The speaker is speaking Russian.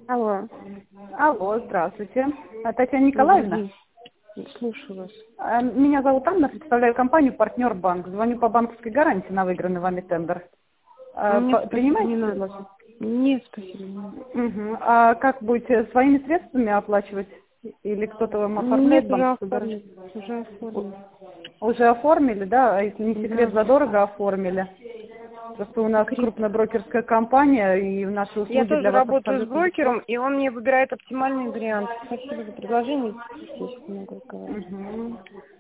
Алло. Алло, здравствуйте. Татьяна Николаевна? Слушаю вас. Меня зовут Анна, представляю компанию «Партнер Банк». Звоню по банковской гарантии на выигранный вами тендер. Нет, спасибо, Принимаете не надо. предложение? Нет, спасибо. Угу. А как будете, своими средствами оплачивать? Или кто-то вам Нет, оформляет уже банковскую гарантию? оформили. Уже оформили. Уже оформили, да? А если не секрет, Да. задорого оформили? Просто у нас крупная брокерская компания, и наши Я услуги тоже для вас работаю с абсолютно брокером, бесплатны. и он мне выбирает оптимальный вариант. Спасибо за предложение. Если могу говорить. Мгм.